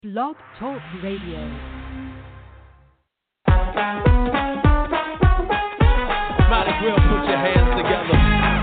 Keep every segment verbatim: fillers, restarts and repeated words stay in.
Blog Talk Radio. Might as well put your hands together.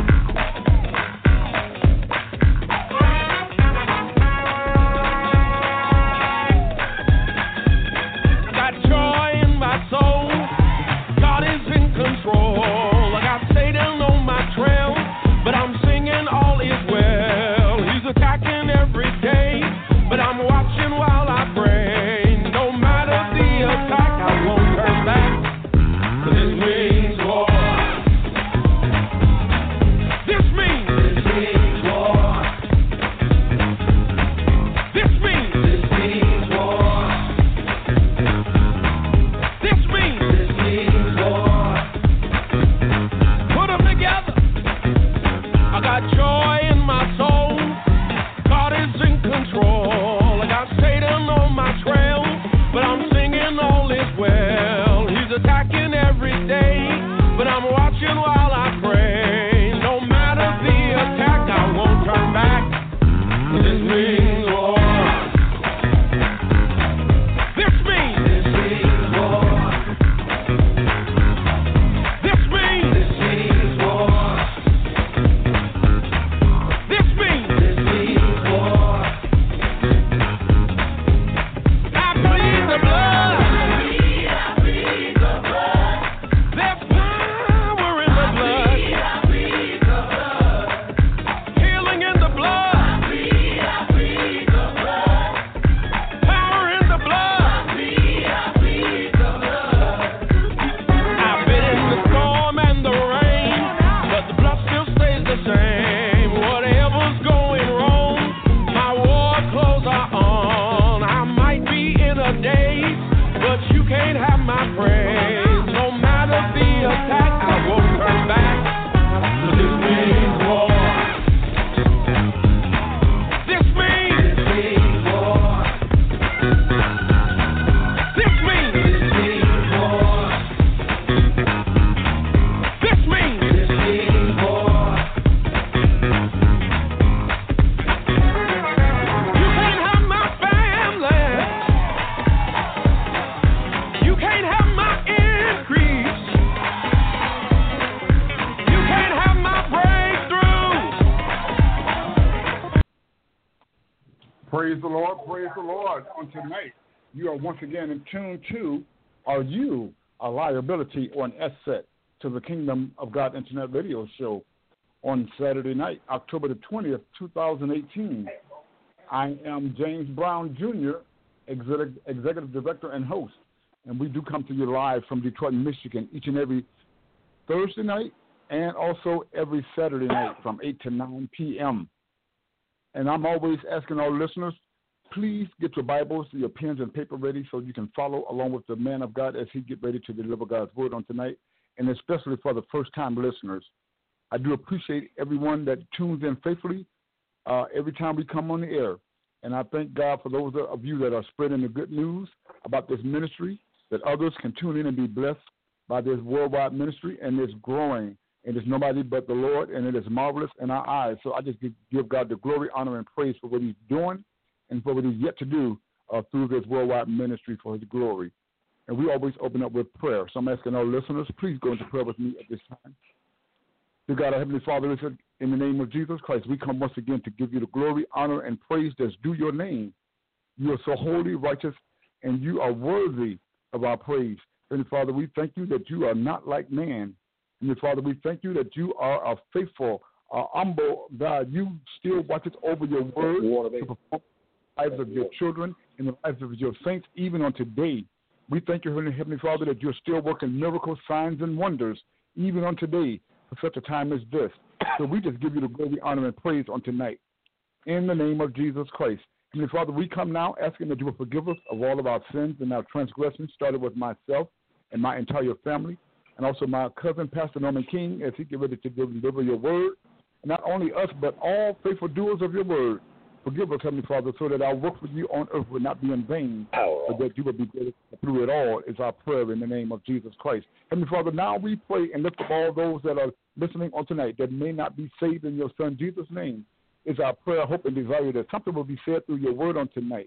Got joy in my soul. God is in control. I got Satan on my trail, but I'm singing all is well. He's attacking every day, but I'm watching while I pray. No matter the attack, I won't turn back. 'Cause this means war. This means. This means war. This means. This means war. This means. This means war. Put them together. I got joy in my soul. God is in control. I got Satan on my trail, but I'm singing all is well. He's attacking every day, but I'm watching while I pray. No matter the attack, I won't turn back. 'Cause this means war. This means. This means war. This means. This means war. This means. This means war. I plead the blood. I plead the blood. There's power in the blood. I plead the blood. Healing in the blood. I plead, I plead the blood. Power in the blood. I plead, I plead the blood. I've been in the storm and the rain, but the blood still stays the same. Whatever's going wrong, my war clothes are on. I might be in a daze, but you can't have my praise. No matter the attack, I won't turn back. 'Cause this means war. This means. This means war. This means. This means war. This means. This means war. You can't have my family. You can't have my increase. You can't have my breakthrough. Praise the Lord, praise the Lord. On tonight, you are once again in tune to Are You a Liability or an Asset to the Kingdom of God Internet Radio Show on Saturday night, October the twentieth, twenty eighteen. I am James Brown, Junior, Executive, Executive Director and host, and we do come to you live from Detroit, Michigan, each and every Thursday night and also every Saturday night from eight to nine p.m. And I'm always asking our listeners, please get your Bibles, your pens and paper ready so you can follow along with the man of God as he get ready to deliver God's word on tonight, and especially for the first-time listeners. I do appreciate everyone that tunes in faithfully uh, every time we come on the air. And I thank God for those of you that are spreading the good news about this ministry, that others can tune in and be blessed by this worldwide ministry, and it's growing. And it's nobody but the Lord, and it is marvelous in our eyes. So I just give, give God the glory, honor, and praise for what he's doing and for what he's yet to do uh, through this worldwide ministry for his glory. And we always open up with prayer. So I'm asking our listeners, please go into prayer with me at this time. Dear God, our Heavenly Father, listen, in the name of Jesus Christ, we come once again to give you the glory, honor, and praise that's due your name. You are so holy, righteous, and you are worthy of our praise. Heavenly Father, we thank you that you are not like man. Heavenly Father, we thank you that you are a faithful, uh, humble God. You still watches over your word to perform the lives of your children and the lives of your saints, even on today. We thank you, Heavenly Father, that you're still working miracles, signs, and wonders, even on today, for such a time as this. So we just give you the glory, honor, and praise on tonight. In the name of Jesus Christ. Heavenly Father, we come now asking that you will forgive us of all of our sins and our transgressions, started with myself and my entire family, and also my cousin, Pastor Norman King, as he get ready to deliver your word. And not only us, but all faithful doers of your word. Forgive us, Heavenly Father, so that our work with you on earth will not be in vain, but that you will be good through it all, is our prayer in the name of Jesus Christ. Heavenly Father, now we pray and lift up all those that are listening on tonight that may not be saved in your Son Jesus' name. Is our prayer, hope, and desire that something will be said through your word on tonight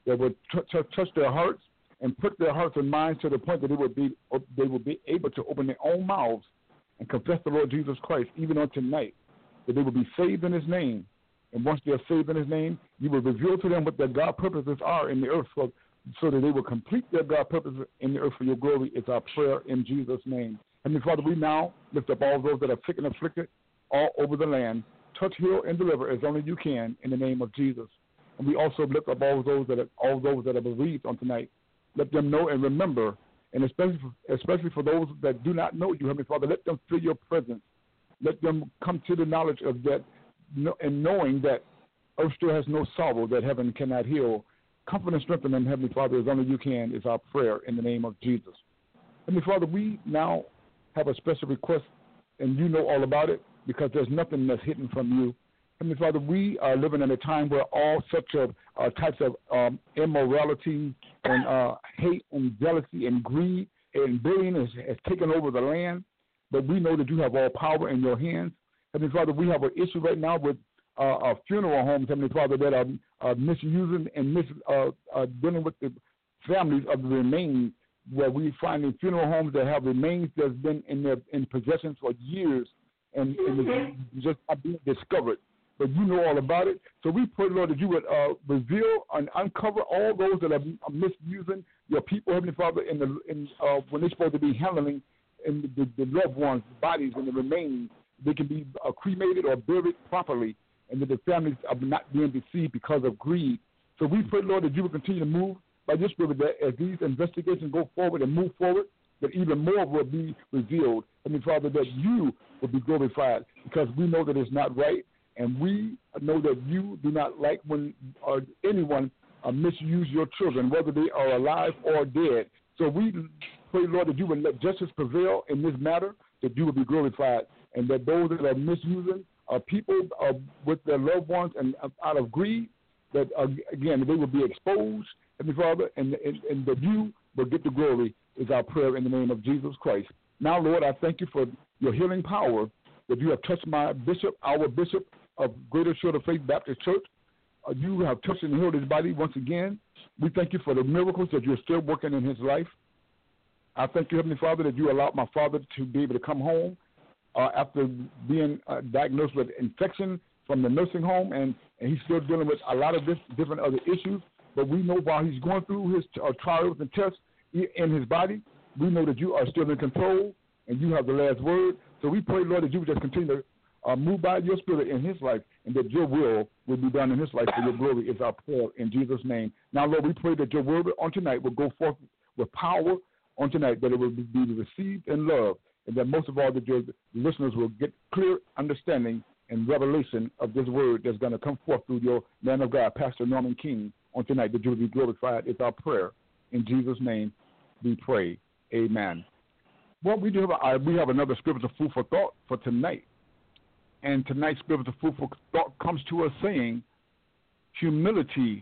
that would t- t- touch their hearts and put their hearts and minds to the point that they would be they would be able to open their own mouths and confess the Lord Jesus Christ even on tonight, that they will be saved in His name. And once they are saved in His name, you will reveal to them what their God purposes are in the earth, so, so that they will complete their God purposes in the earth for your glory. Is our prayer in Jesus' name. Heavenly Father, we now lift up all those that are sick and afflicted all over the land. Touch, heal, and deliver as only you can in the name of Jesus. And we also lift up all those that are, all those that are bereaved on tonight. Let them know and remember, and especially for, especially for those that do not know you, Heavenly Father, let them feel your presence. Let them come to the knowledge of that, and knowing that earth still has no sorrow that heaven cannot heal. Comfort and strengthen them, Heavenly Father, as only you can, is our prayer in the name of Jesus. Heavenly Father, we now have a special request, and you know all about it, because there's nothing that's hidden from you. Heavenly Father, we are living in a time where all such of uh, types of um, immorality and uh, hate and jealousy and greed and bullying has, has taken over the land. But we know that you have all power in your hands. Heavenly Father, we have an issue right now with uh, our funeral homes, Heavenly Father, that are uh, misusing and mis, uh, uh, dealing with the families of the remains, where we find in funeral homes that have remains that's been in their in possession for years and, and just not being discovered. But you know all about it. So we pray, Lord, that you would uh, reveal and uncover all those that are misusing your people, Heavenly Father, in the in, uh, when they're supposed to be handling in the, the loved ones' bodies and the remains. They can be uh, cremated or buried properly, and that the families are not being deceived because of greed. So we pray, Lord, that you will continue to move by your Spirit, that as these investigations go forward and move forward, that even more will be revealed. Heavenly Father, that you will be glorified, because we know that it's not right. And we know that you do not like when uh, anyone uh, misuse your children, whether they are alive or dead. So we pray, Lord, that you would let justice prevail in this matter, that you will be glorified, and that those that are misusing uh, people uh, with their loved ones and uh, out of greed, that, uh, again, they will be exposed, Heavenly Father, and, and, and that you will get the glory, is our prayer in the name of Jesus Christ. Now, Lord, I thank you for your healing power, that you have touched my bishop, our bishop, of Greater Assured of Faith Baptist Church. Uh, you have touched and healed his body once again. We thank you for the miracles that you're still working in his life. I thank you, Heavenly Father, that you allowed my father to be able to come home uh, after being uh, diagnosed with infection from the nursing home, and, and he's still dealing with a lot of this, different other issues. But we know while he's going through his uh, trials and tests in his body, we know that you are still in control and you have the last word. So we pray, Lord, that you would just continue to Uh, move by your Spirit in his life, and that your will will be done in his life for your glory, is our prayer in Jesus' name. Now, Lord, we pray that your word on tonight will go forth with power on tonight, that it will be received in love, and that most of all that your listeners will get clear understanding and revelation of this word that's going to come forth through your man of God, Pastor Norman King, on tonight, that you will be glorified. It's our prayer. In Jesus' name we pray. Amen. Well, we do have, a, we have another spiritual food for thought for tonight. And tonight's spiritual food for thought comes to us saying, humility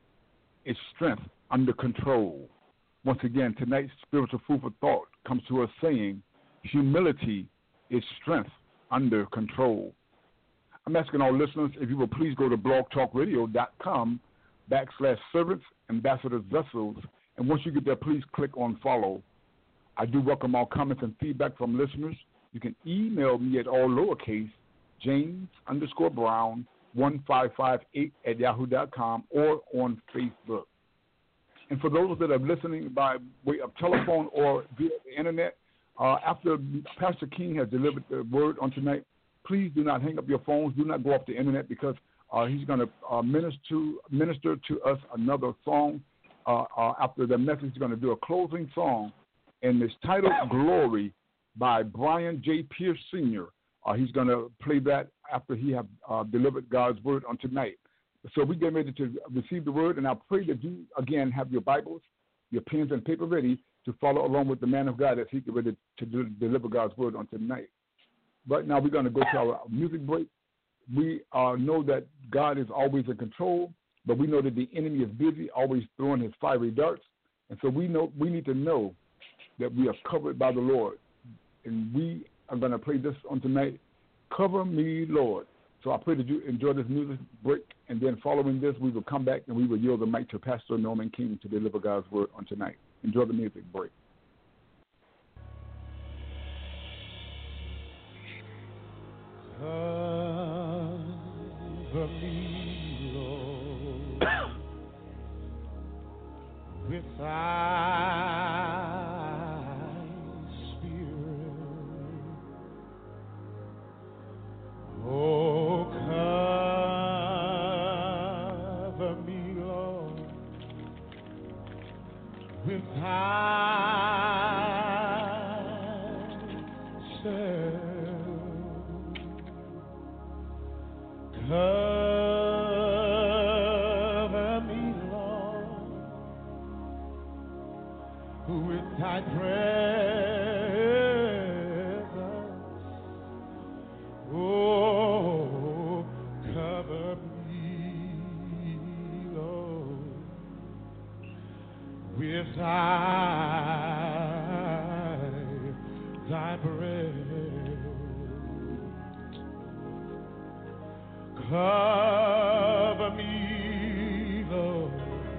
is strength under control. Once again, tonight's spiritual food for thought comes to us saying, humility is strength under control. I'm asking our listeners, if you will please go to blogtalkradio.com backslash servants, ambassadors, vessels, and once you get there, please click on follow. I do welcome all comments and feedback from listeners. You can email me at all lowercase, James underscore Brown one five five eight at yahoo dot com, or on Facebook. And for those that are listening by way of telephone or via the internet, uh, after Pastor King has delivered the word on tonight, please do not hang up your phones. Do not go off the internet, because uh, he's going to uh, minister to minister to us another song. Uh, uh, after the message, he's going to do a closing song, and it's titled "Glory" by Brian J. Pierce Senior Uh, he's going to play that after he have uh, delivered God's word on tonight. So we get ready to receive the word, and I pray that you, again, have your Bibles, your pens and paper ready to follow along with the man of God as he get ready to do, deliver God's word on tonight. Right now we're going to go to our music break. We uh, know that God is always in control, but we know that the enemy is busy, always throwing his fiery darts. And so we know we need to know that we are covered by the Lord. And we I'm going to play this on tonight. Cover me, Lord. So I pray that you enjoy this music break, and then following this, we will come back and we will yield the mic to Pastor Norman King to deliver God's word on tonight. Enjoy the music break. Cover me, Lord, with thy Spirit. Oh, cover me, Lord, with thyself. Cover me, Lord, with thy presence. Oh, cover me, Lord, with thy, thy breath. Cover me, Lord,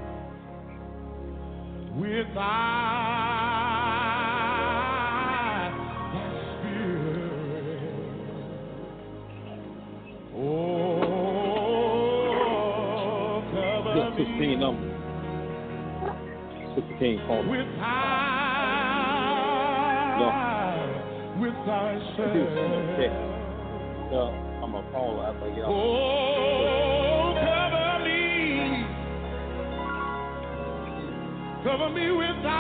with thy, thy Spirit. Oh, cover Yes, Sister King, me number. Sister King, call me. with thy, with thy Spirit. No, I'm going to call her after I get off. Oh, cover me, cover me with thy,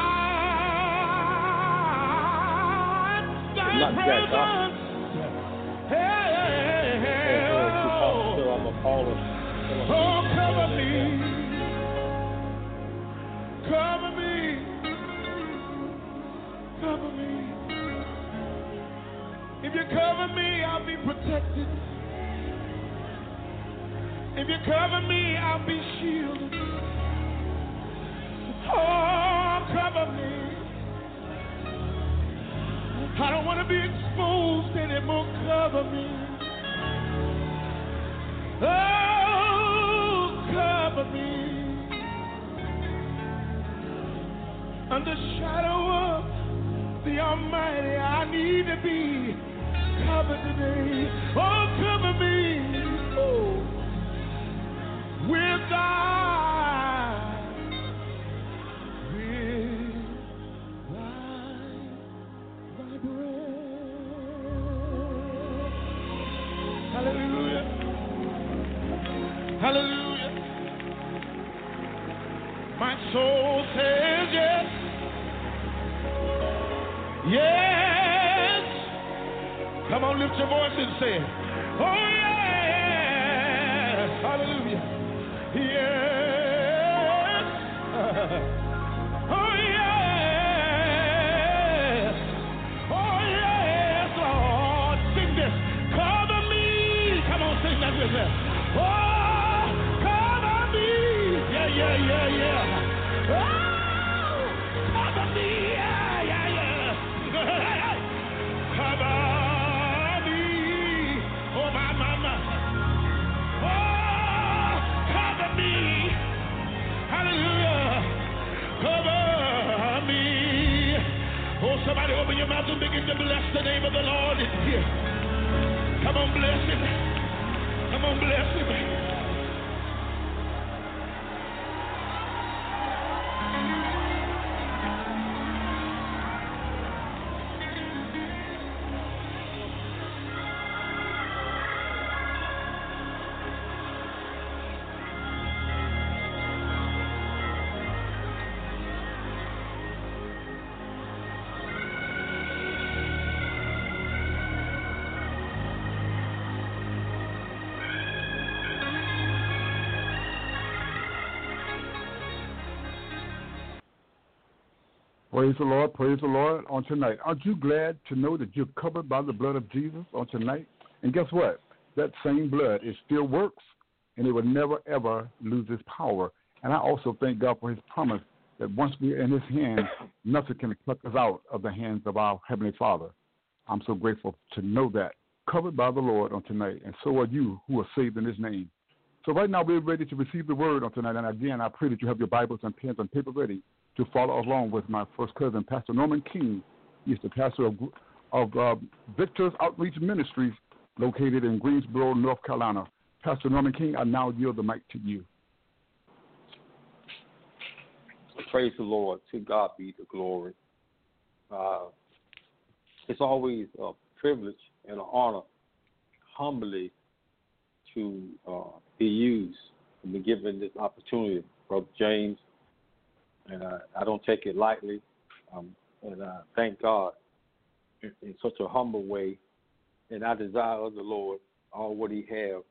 thy Not that, presence. Hey, hey, So I'm oh, going to call her. oh, cover me, cover me, cover me. If you cover me, I'll be protected. If you cover me, I'll be shielded. Oh, cover me. I don't want to be exposed anymore. Cover me. Oh, cover me. Under the shadow of the Almighty, I need to be covered today. Oh, cover me. Ooh. With thy, with thy, thy breath. Hallelujah. Hallelujah. My soul says yes. Yes. Come on, lift your voice and say it. Oh, yes. Hallelujah. Yes. Oh, yes. Oh, yes, Lord. Sing this. Cover me. Come on, sing that with me. Oh, cover me. Yeah, yeah, yeah, yeah. Oh, cover me. Yeah, yeah, yeah. Cover me. Oh, my mama. Oh, cover me. Hallelujah. Cover me. Oh, somebody open your mouth and begin to bless the name of the Lord in here. Come on, bless him. Come on, bless him. Praise the Lord, praise the Lord on tonight. Aren't you glad to know that you're covered by the blood of Jesus on tonight? And guess what? That same blood, it still works, and it will never, ever lose its power. And I also thank God for his promise that once we're in his hands, nothing can pluck us out of the hands of our Heavenly Father. I'm so grateful to know that covered by the Lord on tonight, and so are you who are saved in his name. So right now we're ready to receive the word on tonight, and again, I pray that you have your Bibles and pens and paper ready to follow along with my first cousin, Pastor Norman King. He's the pastor of, of uh, Victor's Outreach Ministries located in Greensboro, North Carolina. Pastor Norman King, I now yield the mic to you. Praise the Lord. To God be the glory. Uh, it's always a privilege and an honor, humbly, to uh, be used and be given this opportunity, Brother James. And uh, I don't take it lightly. Um, and I thank God in, in such a humble way. And I desire of the Lord all what he have.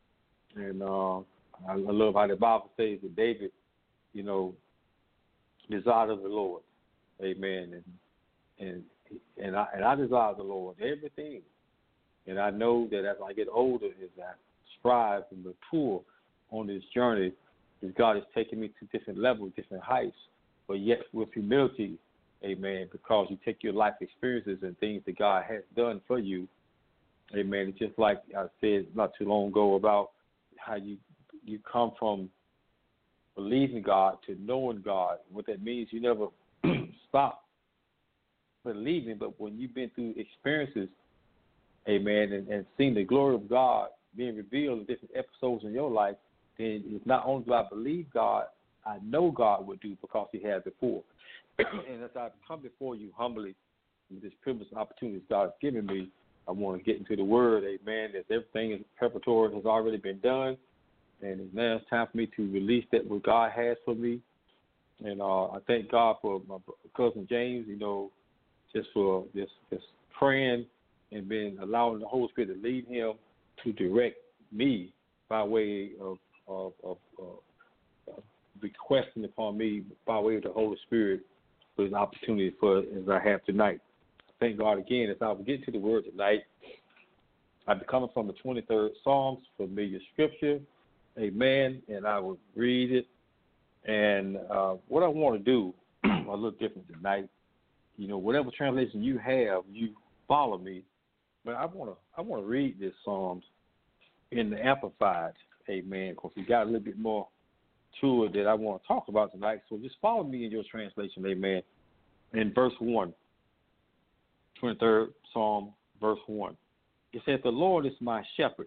And uh, I, I love how the Bible says that David, you know, desired of the Lord. Amen. And and and I and I desire the Lord everything. And I know that as I get older, as I strive and mature on this journey, as God is taking me to different levels, different heights, but yet with humility, amen, because you take your life experiences and things that God has done for you, amen. It's just like I said not too long ago about how you you come from believing God to knowing God. What that means, you never stop believing, but when you've been through experiences, amen, and, and seen the glory of God being revealed in different episodes in your life, then it's not only do I believe God, I know God would do because he has before. And as I come before you humbly with this privilege and opportunities God has given me, I want to get into the word, amen, that everything is preparatory has already been done. And now it's time for me to release that what God has for me. And uh, I thank God for my cousin James, you know, just for just, just praying and being allowing the Holy Spirit to lead him to direct me by way of, of, of, of requesting upon me by way of the Holy Spirit for his opportunity for as I have tonight. Thank God again as I will get to the word tonight. I'll be coming from the twenty-third Psalms, familiar scripture. Amen. And I will read it. And uh, what I want to do a little different tonight, you know, whatever translation you have, you follow me. But I want to I want to read this Psalms in the Amplified. Amen. Because we got a little bit more to it that I want to talk about tonight. So just follow me in your translation. Amen. In verse one, twenty-third Psalm, verse one. It says, "The Lord is my shepherd,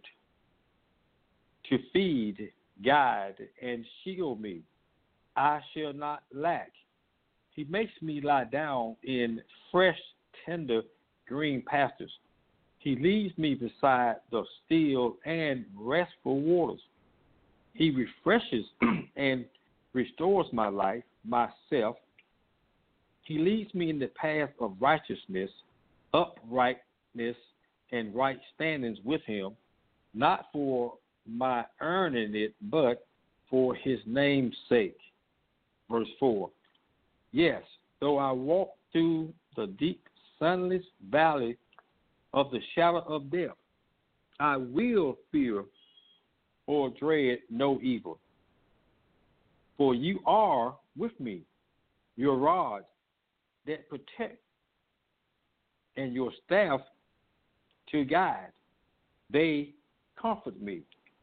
to feed, guide, and shield me. I shall not lack. He makes me lie down in fresh, tender, green pastures. He leads me beside the still and restful waters. He refreshes and restores my life, myself. He leads me in the path of righteousness, uprightness, and right standings with him, not for my earning it, but for his name's sake." Verse four. "Yes, though I walk through the deep, sunless valley of the shadow of death, I will fear or dread no evil. For you are with me, your rod that protect, and your staff to guide. They comfort me."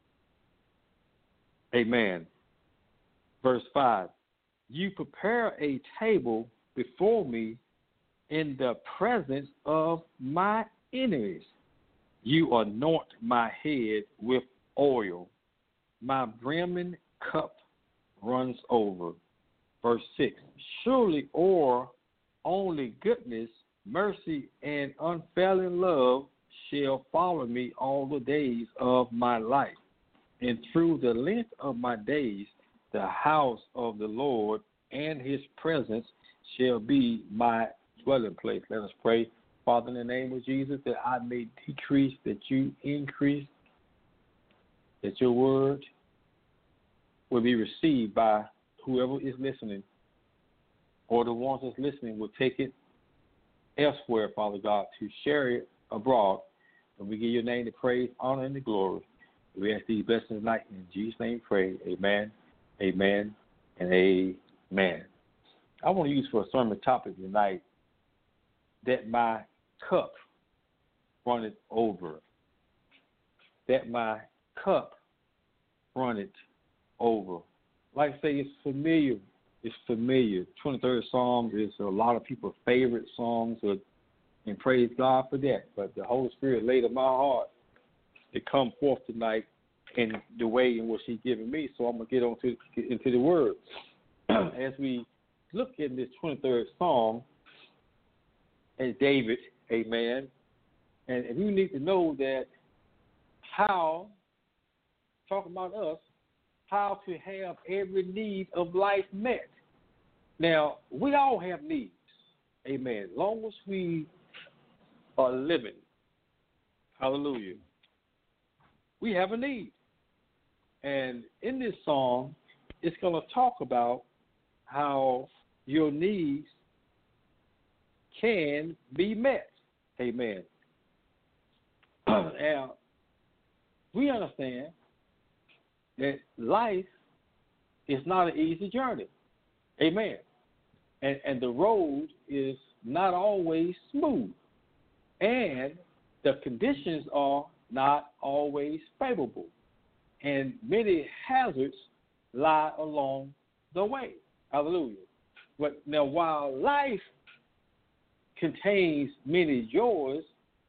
Amen. Verse five. "You prepare a table before me in the presence of my enemies. You anoint my head with oil. My brimming cup runs over." Verse six. "Surely o'er only goodness, mercy, and unfailing love shall follow me all the days of my life. And through the length of my days, the house of the Lord and his presence shall be my dwelling place." Let us pray. Father, in the name of Jesus, that I may decrease, that you increase, that your word will be received by whoever is listening, or the ones that's listening will take it elsewhere, Father God, to share it abroad. And we give your name the praise, honor, and the glory. We ask these blessings tonight in Jesus' name pray. Amen, amen, and amen. I want to use for a sermon topic tonight, that my cup runneth over. that my cup runneth over. Like I say, it's familiar. It's familiar. twenty-third Psalm is a lot of people's favorite songs, and praise God for that. But the Holy Spirit laid on my heart to come forth tonight in the way in which He's given me. So I'm going to get on to, get into the Word. As we look at this twenty-third Psalm, as David, amen, and, and you need to know that how, talking about us, how to have every need of life met. Now, we all have needs, amen, as long as we are living, hallelujah, we have a need. And in this song, it's going to talk about how your needs can be met, amen. Now, we understand that life is not an easy journey. Amen. And and the road is not always smooth. And the conditions are not always favorable. And many hazards lie along the way. Hallelujah. But now while life contains many joys,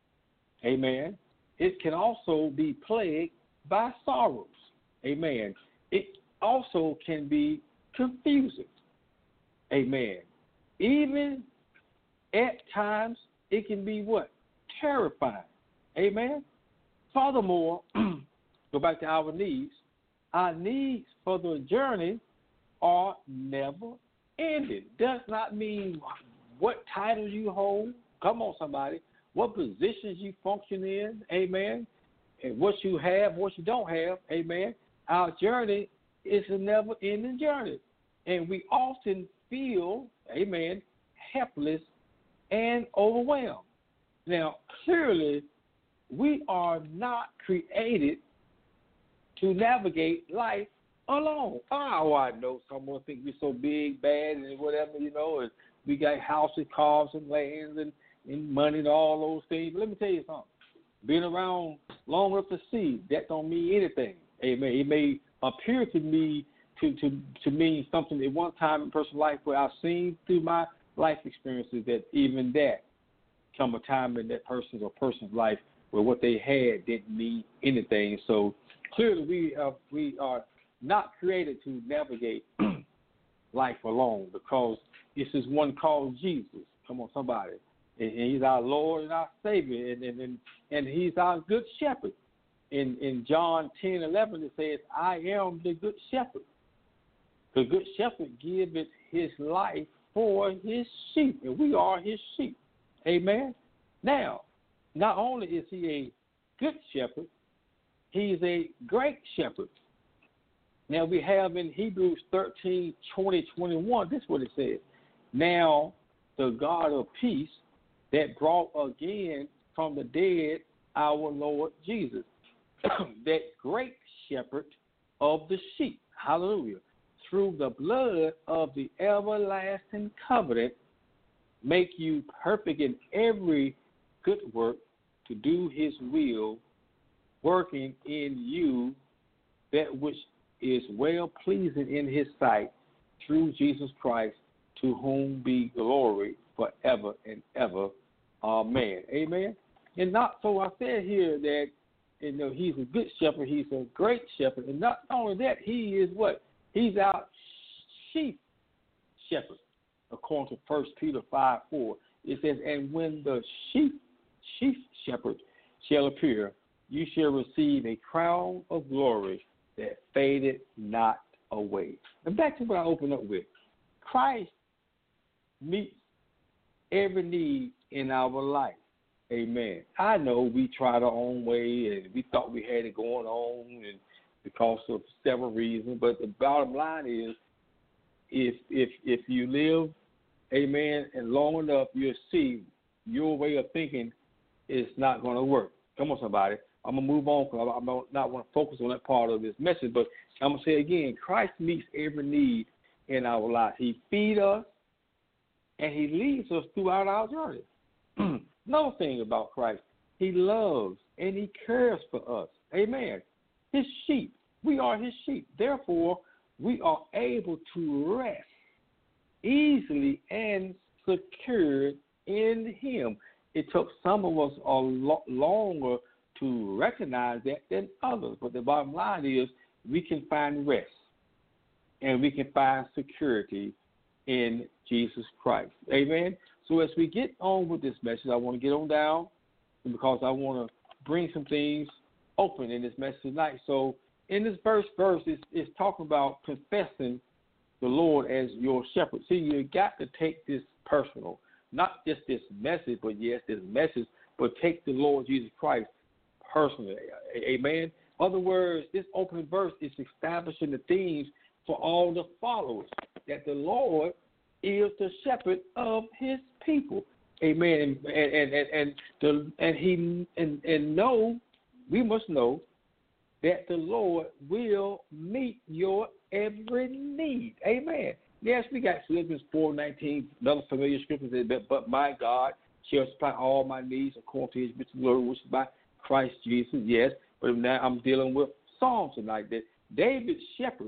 amen, it can also be plagued by sorrows. Amen. It also can be confusing. Amen. Even at times, it can be what? Terrifying. Amen. Furthermore, go back to our needs. Our needs for the journey are never ending. Does not mean what titles you hold. Come on, somebody. What positions you function in. Amen. And what you have, what you don't have. Amen. Our journey is a never-ending journey. And we often feel, amen, helpless and overwhelmed. Now, clearly, we are not created to navigate life alone. Oh, I know someone think we're so big, bad, and whatever, you know, and we got houses, cars, and lands, and, and money, and all those things. But let me tell you something. Being around long enough to see, that don't mean anything. Amen. It may appear to me to, to, to mean something at one time in personal life, where I've seen through my life experiences that even that come a time in that person's or person's life where what they had didn't mean anything. So clearly we are, we are not created to navigate life alone, because this is one called Jesus. Come on, somebody. And, and he's our Lord and our Savior, and, and, and, and he's our good shepherd. In, in John ten eleven, it says, I am the good shepherd. The good shepherd giveth his life for his sheep, and we are his sheep. Amen. Now, not only is he a good shepherd, he's a great shepherd. Now, we have in Hebrews thirteen, twenty, twenty-one, this is what it says. Now, the God of peace that brought again from the dead our Lord Jesus, that great shepherd of the sheep, hallelujah, through the blood of the everlasting covenant, make you perfect in every good work to do his will, working in you that which is well pleasing in his sight, through Jesus Christ, to whom be glory forever and ever. Amen. Amen. And not so I said here that, you know, he's a good shepherd, he's a great shepherd, and not only that, he is what? He's our chief shepherd, according to First Peter five four. It says, and when the chief, chief shepherd shall appear, you shall receive a crown of glory that faded not away. And back to what I opened up with. Christ meets every need in our life. Amen. I know we tried our own way, and we thought we had it going on, and because of several reasons. But the bottom line is, if if if you live, amen, and long enough, you'll see your way of thinking is not going to work. Come on, somebody. I'm going to move on because I don't not want to focus on that part of this message. But I'm going to say again, Christ meets every need in our life. He feeds us, and he leads us throughout our journey. Another thing about Christ, he loves and he cares for us. Amen. His sheep. We are his sheep. Therefore, we are able to rest easily and secured in him. It took some of us a lot longer to recognize that than others. But the bottom line is we can find rest and we can find security in Jesus Christ. Amen. So as we get on with this message, I want to get on down because I want to bring some things open in this message tonight. So in this first verse, it's, it's talking about confessing the Lord as your shepherd. See, you got to take this personal, not just this message, but yes, this message, but take the Lord Jesus Christ personally. Amen. In other words, this opening verse is establishing the themes for all the followers, that the Lord is the shepherd of his people. Amen. And and and and, the, and he and, and know, we must know that the Lord will meet your every need. Amen. Yes, we got Philippians four nineteen, another familiar scripture that says, but my God shall supply all my needs according to his rich glory, which is by Christ Jesus. Yes, but now I'm dealing with Psalms tonight that David's shepherd,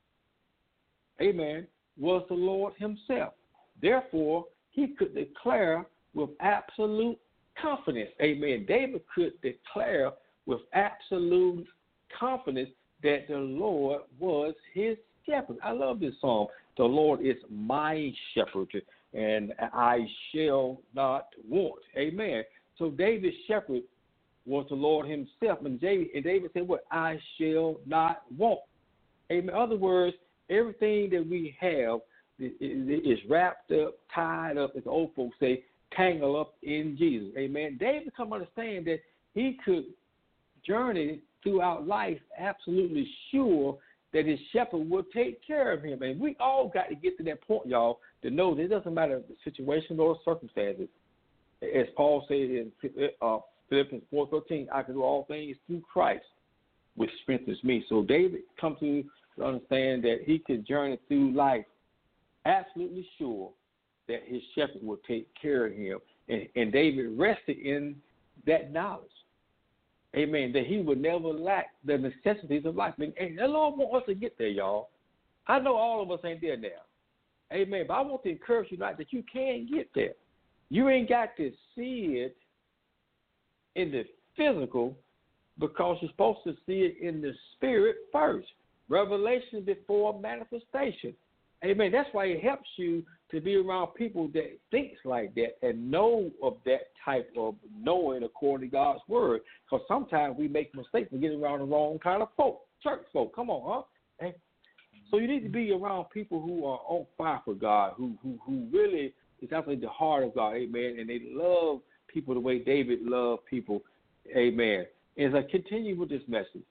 amen, was the Lord himself. Therefore, he could declare with absolute confidence, amen. David could declare with absolute confidence that the Lord was his shepherd. I love this song. The Lord is my shepherd, and I shall not want. Amen. So David's shepherd was the Lord himself. And David, and David said, what? I shall not want. Amen. In other words, everything that we have is wrapped up, tied up, as old folks say, tangled up in Jesus. Amen. David come to understand that he could journey throughout life absolutely sure that his shepherd will take care of him. And we all got to get to that point, y'all, to know that it doesn't matter the situation or circumstances. As Paul said in uh, Philippians four thirteen, I can do all things through Christ, which strengthens me. So David come to understand that he could journey through life absolutely sure that his shepherd will take care of him. And, and David rested in that knowledge. Amen. That he would never lack the necessities of life. And, and the Lord wants us to get there, y'all. I know all of us ain't there now. Amen. But I want to encourage you tonight that you can get there. You ain't got to see it in the physical because you're supposed to see it in the spirit first. Revelation before manifestation. Amen. That's why it helps you to be around people that thinks like that and know of that type of knowing according to God's word. Because sometimes we make mistakes and get around the wrong kind of folk, church folk. Come on, huh? Hey. So you need to be around people who are on fire for God, who who who really is actually the heart of God. Amen. And they love people the way David loved people. Amen. As I continue with this message,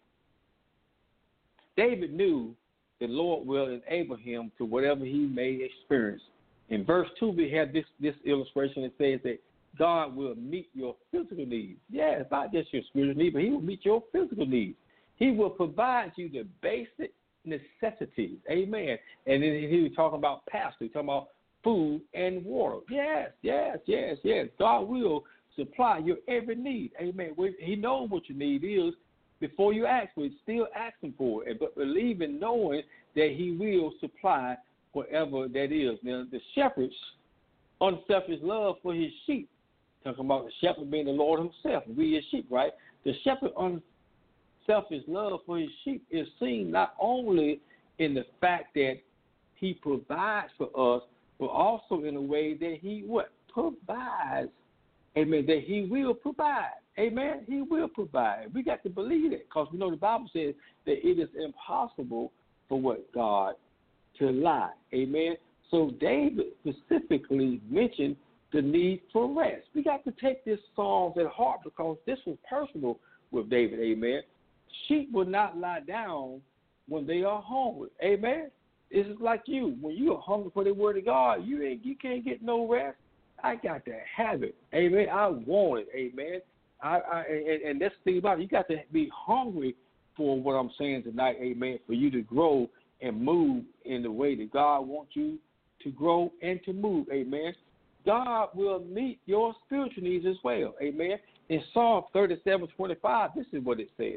David knew the Lord will enable him to whatever he may experience. In verse two, we have this, this illustration that says that God will meet your physical needs. Yeah, it's not just your spiritual needs, but he will meet your physical needs. He will provide you the basic necessities. Amen. And then he was talking about pastor, he's talking about food and water. Yes, yes, yes, yes. God will supply your every need. Amen. He knows what your need is before you ask for it. Still asking for it, but believing, knowing that he will supply whatever that is. Now, the shepherd's unselfish love for his sheep, talking about the shepherd being the Lord himself, we his sheep, right? The shepherd's unselfish love for his sheep is seen not only in the fact that he provides for us, but also in a way that he what? Provides. Amen. That he will provide. Amen. He will provide. We got to believe it because we know the Bible says that it is impossible for what? God to lie. Amen. So David specifically mentioned the need for rest. We got to take this Psalms at heart because this was personal with David. Amen. Sheep will not lie down when they are hungry. Amen. It's like you. When you are hungry for the word of God, you ain't you can't get no rest. I got to have it. Amen. I want it. Amen. I, I and, and that's the thing about it. You got to be hungry for what I'm saying tonight. Amen. For you to grow and move in the way that God wants you to grow and to move. Amen. God will meet your spiritual needs as well. Amen. In Psalm thirty-seven twenty-five, this is what it says.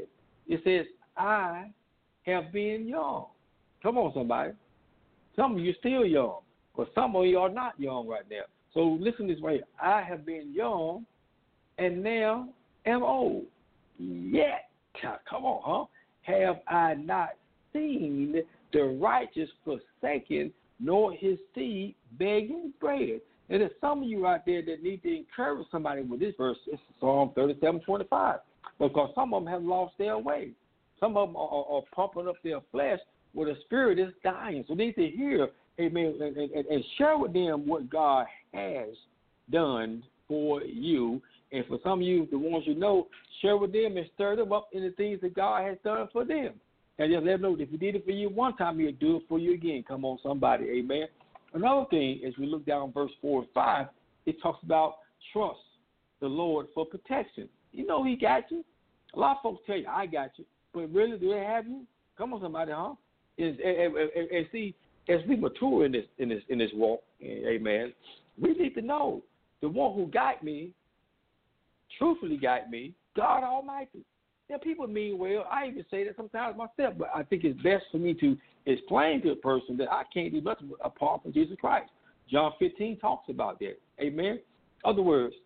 It says, I have been young. Come on, somebody. Some of you still young, but some of you are not young right now. So listen this way. I have been young and now am old. Yet, come on, huh? Have I not seen the righteous forsaken, nor his seed begging bread? And there's some of you out there that need to encourage somebody with this verse. It's Psalm thirty-seven twenty-five. Because some of them have lost their way. Some of them are, are, are pumping up their flesh where the spirit is dying. So they need to hear, amen, and, and, and share with them what God has done for you. And for some of you, the ones you know, share with them and stir them up in the things that God has done for them. And just let them know that if he did it for you one time, he'll do it for you again. Come on, somebody, amen. Another thing, as we look down verse four and five, it talks about trust the Lord for protection. You know he got you. A lot of folks tell you, I got you. But really, do they have you? Come on, somebody, huh? And, and, and, and see, as we mature in this in this in this walk, amen, we need to know the one who got me, truthfully got me, God Almighty. Now, people mean well. I even say that sometimes myself, but I think it's best for me to explain to a person that I can't do nothing apart from Jesus Christ. John fifteen talks about that. Amen. In other words,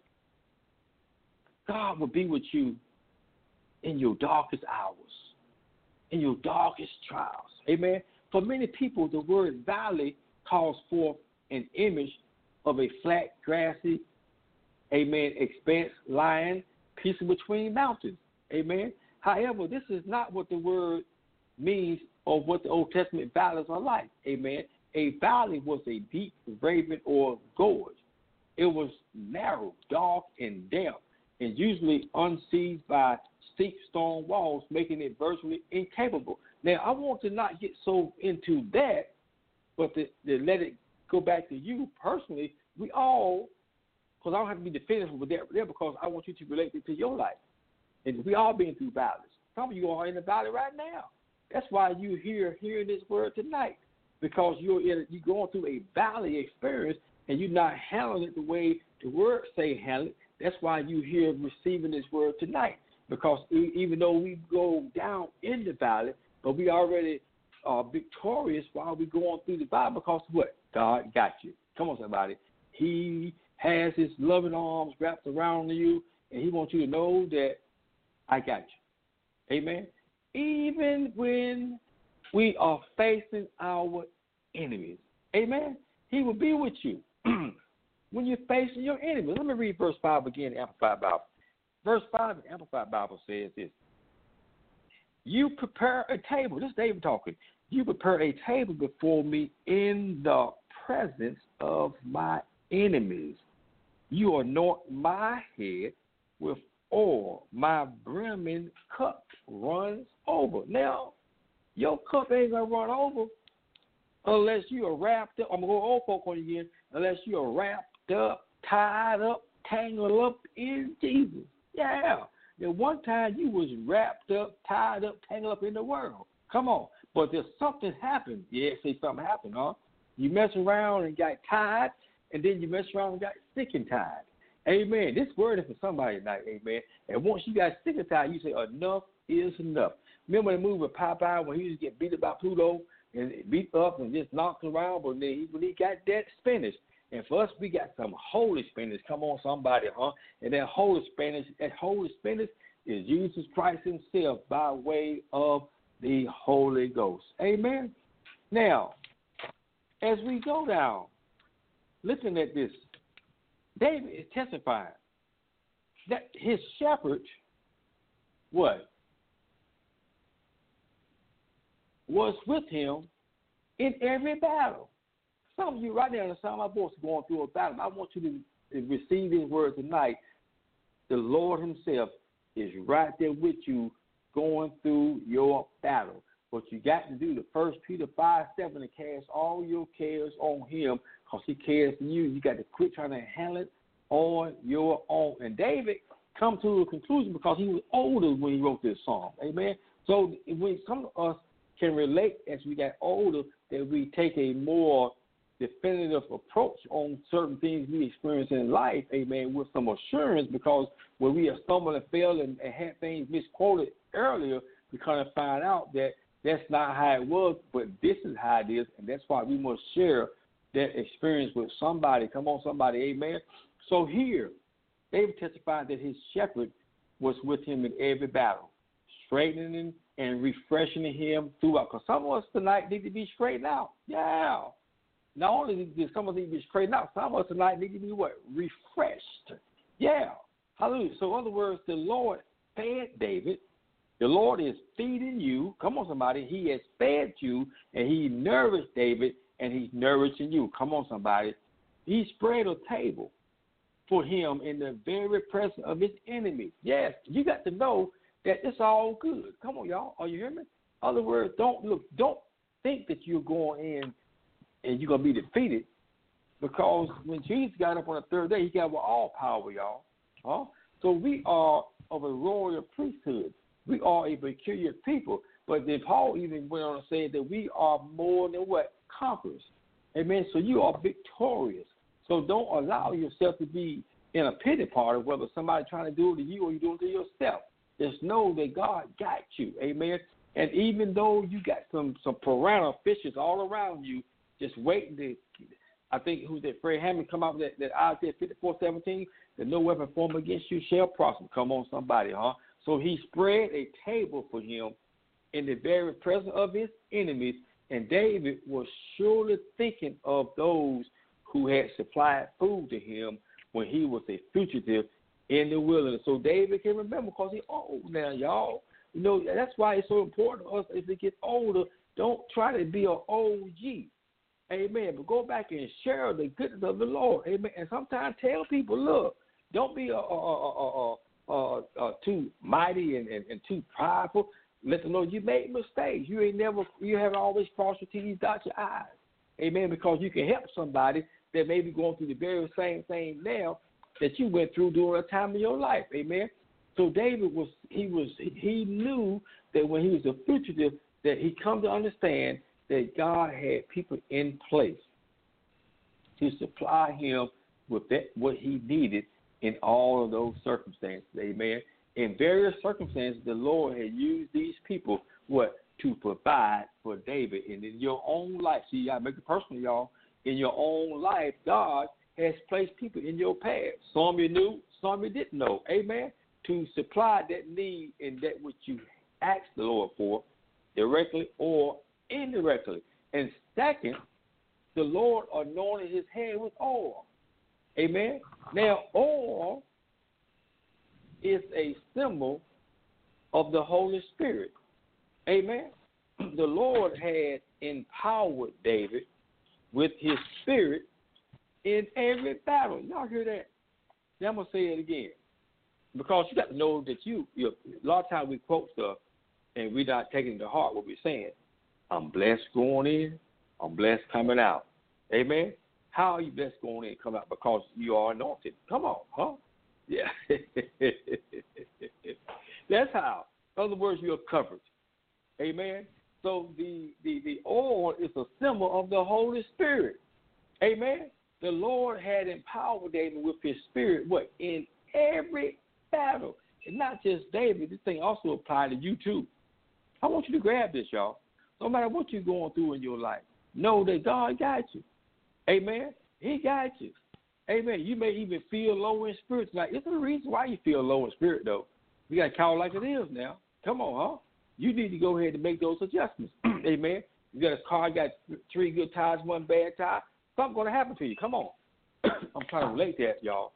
God will be with you in your darkest hours, in your darkest trials. Amen. For many people, the word valley calls forth an image of a flat, grassy, amen, expanse lying peaceful between mountains. Amen. However, this is not what the word means or what the Old Testament valleys are like. Amen. A valley was a deep ravine or gorge. It was narrow, dark, and damp, and usually unseized by steep stone walls, making it virtually incapable. Now, I want to not get so into that, but to, to let it go back to you personally. We all, because I don't have to be definitive with that there, because I want you to relate it to your life. And we all been through valleys. Some of you are in the valley right now. That's why you're here hearing this word tonight, because you're in, you're going through a valley experience and you're not handling it the way the word say handle it. That's why you're here receiving this word tonight, because even though we go down in the valley, but we already are victorious while we're going through the valley, because what? God got you. Come on, somebody. He has his loving arms wrapped around you, and he wants you to know that I got you. Amen. Even when we are facing our enemies. Amen. He will be with you when you're facing your enemies. Let me read verse five again, Amplified Bible. Verse five in Amplified Bible says this. You prepare a table. This is David talking. You prepare a table before me in the presence of my enemies. You anoint my head with oil. My brimming cup runs over. Now, your cup ain't going to run over unless you are wrapped up. I'm going to go old folk on you again. Unless you are wrapped up, tied up, tangled up in Jesus. Yeah. At one time you was wrapped up, tied up, tangled up in the world. Come on. But there's something happened. Yeah, say something happened, huh? You mess around and got tied, and then you mess around and got sick and tied. Amen. This word is for somebody tonight, amen. And once you got sick and tired, you say, enough is enough. Remember the movie with Popeye when he used to get beat up by Pluto and beat up and just knocked around, but then he, when he got that spinach. And for us, we got some holy spinach. Come on, somebody, huh? And that holy spinach, that holy spinach is Jesus Christ himself by way of the Holy Ghost. Amen. Now, as we go down, listen at this. David is testifying that his shepherd, what? Was with him in every battle. Some of you right now in the sound of my voice going through a battle. I want you to receive his word tonight. The Lord himself is right there with you going through your battle. What you got to do, the First Peter five seven, to cast all your cares on him because he cares for you. You got to quit trying to handle it on your own. And David come to a conclusion because he was older when he wrote this song. Amen. So when some of us can relate as we get older, that we take a more definitive approach on certain things we experience in life, amen, with some assurance, because when we have stumbled and failed and, and had things misquoted earlier, we kind of find out that that's not how it was, but this is how it is, and that's why we must share that experience with somebody. Come on, somebody, amen. So here, David testified that his shepherd was with him in every battle, straightening and refreshing him throughout. Because some of us tonight need to be straightened out. Yeah. Not only did some of us need to be straightened out, some of us tonight need to be what? Refreshed. Yeah. Hallelujah. So in other words, the Lord fed David. The Lord is feeding you. Come on, somebody. He has fed you, and he nourished David, and he's nourishing you. Come on, somebody. He spread a table for him in the very presence of his enemies. Yes, you got to know that it's all good. Come on, y'all. Are you hearing me? In other words, don't look, don't think that you're going in and you're going to be defeated, because when Jesus got up on the third day, he got with all power, y'all. Huh? So we are of a royal priesthood. We are a peculiar people. But then Paul even went on to say that we are more than what? Conquerors. Amen. So you are victorious. So don't allow yourself to be in a pity party, whether somebody trying to do it to you or you do it to yourself. Just know that God got you. Amen. And even though you got some, some piranha fishes all around you, just waiting to, I think, who's that, Fred Hammond come out with that, that Isaiah fifty-four seventeen, that no weapon formed against you shall prosper. Come on, somebody, huh? So he spread a table for him in the very presence of his enemies, and David was surely thinking of those who had supplied food to him when he was a fugitive in the wilderness. So David can remember, because he's old now, y'all. You know, that's why it's so important for us as we get older. Don't try to be an O G. Amen. But go back and share the goodness of the Lord. Amen. And sometimes tell people, look, don't be a, a, a, a, a, a too mighty and, and, and too prideful. Let them know you made mistakes. You ain't never, you haven't always crossed your T's, dot your I's. Amen. Because you can help somebody that may be going through the very same thing now that you went through during a time of your life. Amen. So David was, he was, he knew that when he was a fugitive, that he come to understand that God had people in place to supply him with that, what he needed in all of those circumstances. Amen. In various circumstances, the Lord had used these people, what, to provide for David. And in your own life, see, I make it personal, y'all. In your own life, God has placed people in your path. Some you knew, some you didn't know. Amen. To supply that need and that which you asked the Lord for, directly or indirectly. And second, the Lord anointed his head with oil. Amen. Now, oil is a symbol of the Holy Spirit. Amen. The Lord had empowered David with his spirit in every battle. Y'all hear that? Now I'm going to say it again. Because you got to know that you, you, a lot of times we quote stuff and we're not taking to heart what we're saying. I'm blessed going in. I'm blessed coming out. Amen. How are you blessed going in and coming out? Because you are anointed. Come on, huh? Yeah. That's how. In other words, you're covered. Amen. So the, the, the oil is a symbol of the Holy Spirit. Amen. The Lord had empowered David with his spirit, what? In every battle. And not just David. This thing also applied to you too. I want you to grab this, y'all. No matter what you're going through in your life, know that God got you. Amen. He got you. Amen. You may even feel low in spirit tonight. It's the reason why you feel low in spirit, though. We got to call it like it is now. Come on, huh? You need to go ahead and make those adjustments. Amen. You got a car, got three good tires, one bad tire. Something's going to happen to you. Come on. I'm trying to relate that, y'all.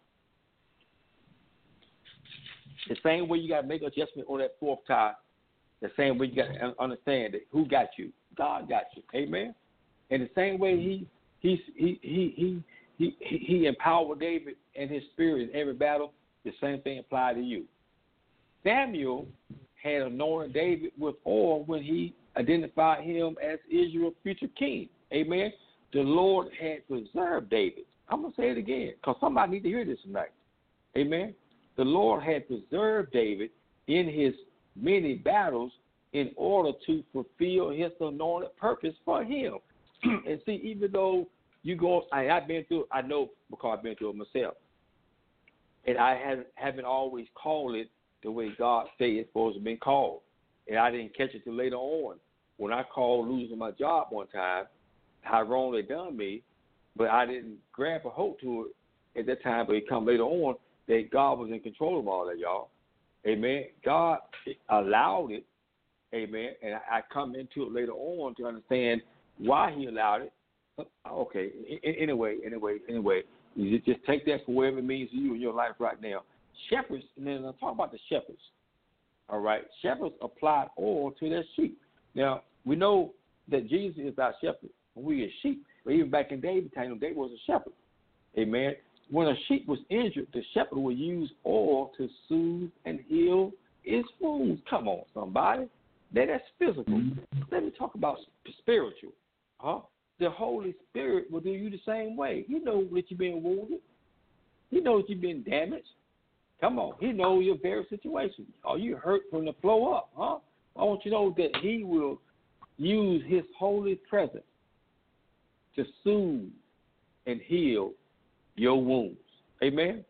The same way you got to make adjustment on that fourth tire, the same way you got to understand that who got you. God got you. Amen. And the same way he he he he he he, he empowered David and his spirit in every battle, the same thing applied to you. Samuel had anointed David with oil when he identified him as Israel's future king. Amen. The Lord had preserved David. I'm going to say it again because somebody need to hear this tonight. Amen. The Lord had preserved David in his many battles in order to fulfill his anointed purpose for him. And see, even though you go, I, I've been through, I know because I've been through it myself. And I have, haven't always called it the way God said it's supposed to be called. and I didn't catch it till later on. When I called losing my job one time, how wrong they done me, but I didn't grab a hold to it at that time, but it come later on that God was in control of all that, y'all. Amen. God allowed it, amen, and I come into it later on to understand why he allowed it. Okay, anyway, anyway, anyway, you just take that for whatever it means to you in your life right now. Shepherds, and then I'll talk about the shepherds, all right? Shepherds applied oil to their sheep. Now, we know that Jesus is our shepherd, and we are sheep. But even back in David's time, David was a shepherd. Amen. When a sheep was injured, the shepherd would use oil to soothe and heal its wounds. Come on, somebody. That, that's physical. Mm-hmm. Let me talk about spiritual. Huh? The Holy Spirit will do you the same way. He knows that you've been wounded. He knows you've been damaged. Come on. He knows your very situation. Are you hurt from the flow up? Huh? I want you to know that he will use his holy presence to soothe and heal your wounds. Amen?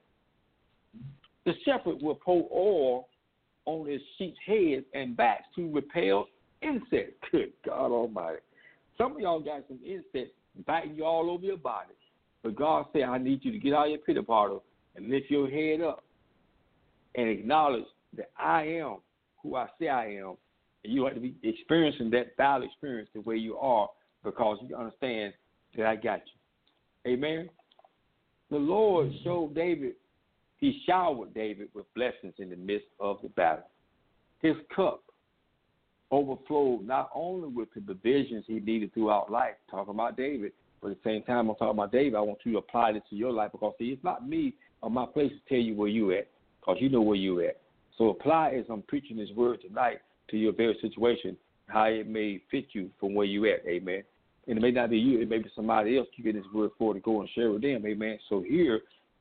The shepherd will pour oil on his sheep's heads and backs to repel insects. Good God Almighty. Some of y'all got some insects biting you all over your body. But God said, I need you to get out of your pity party and lift your head up and acknowledge that I am who I say I am. And you have to be experiencing that battle experience the way you are because you understand that I got you. Amen? The Lord showed David, he showered David with blessings in the midst of the battle. His cup overflowed not only with the provisions he needed throughout life, talking about David, but at the same time I'm talking about David, I want you to apply this to your life because, see, it's not me or my place to tell you where you at because you know where you at. So apply as I'm preaching this word tonight to your very situation, how it may fit you from where you at, amen. And it may not be you, it may be somebody else you get this word for to go and share with them, amen. So here,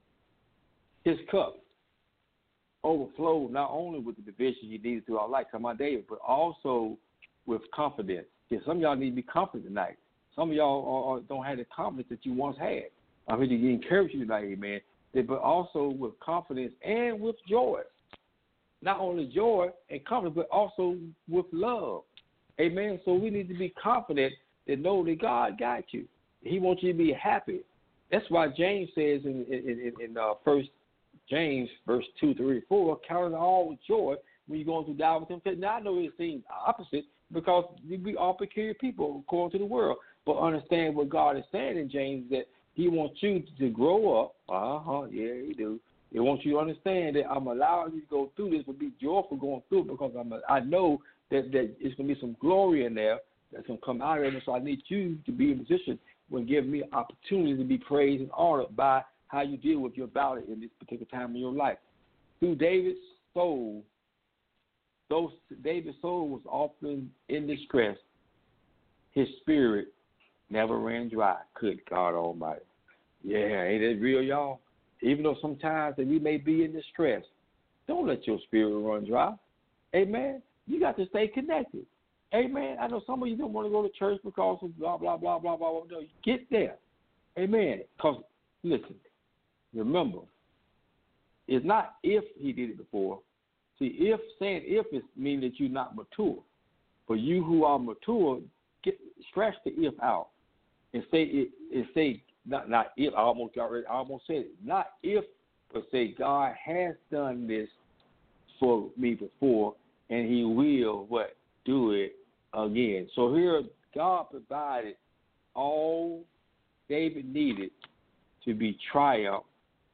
his cup overflowed not only with the division he needed throughout life, come on, David, but also with confidence. Yeah, some of y'all need to be confident tonight. Some of y'all are, are, don't have the confidence that you once had. I'm here to encourage you tonight, amen, but also with confidence and with joy. Not only joy and confidence, but also with love. Amen. So we need to be confident that know that God got you. He wants you to be happy. That's why James says in in, in uh, First James, verse two, three, four, count it all with joy when you're going through doubt with temptation. Now I know it seems opposite because we are peculiar people according to the world, but understand what God is saying in James that He wants you to grow up. Uh huh. Yeah, He do. He wants you to understand that I'm allowing you to go through this, but be joyful going through it because I'm. A, I know that that it's going to be some glory in there that's going to come out of it. So I need you to be in a position when giving me an opportunity to be praised and honored by how you deal with your battle in this particular time in your life. Through David's soul, those David's soul was often in distress. His spirit never ran dry. Good God Almighty. Yeah, ain't it real, y'all? Even though sometimes that we may be in distress, don't let your spirit run dry. Amen. You got to stay connected. Amen. I know some of you don't want to go to church because of blah, blah, blah, blah, blah, blah. No, get there. Amen. Because, listen, remember, it's not if he did it before. See, if saying if is mean that you're not mature. For you who are mature, get scratch the if out and say it and say not not if I almost got ready, I almost said it. Not if, but say God has done this for me before and he will what? Do it again. So here God provided all David needed to be triumph